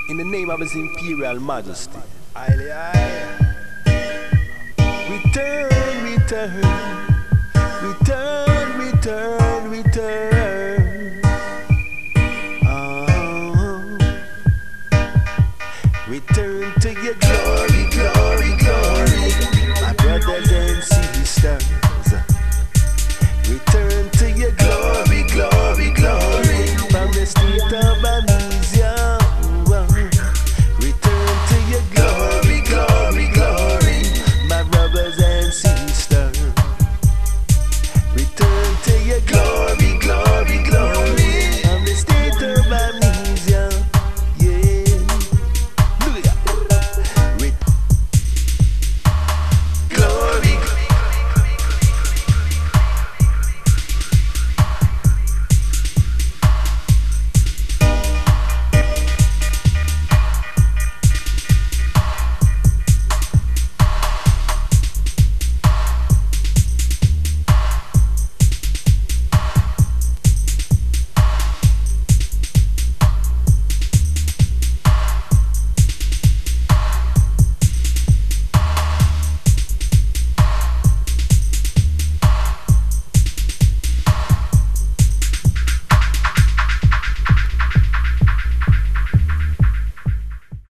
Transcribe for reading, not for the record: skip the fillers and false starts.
In the name of His Imperial Majesty. Aye, aye. Return, return, return, return, return. Oh. Return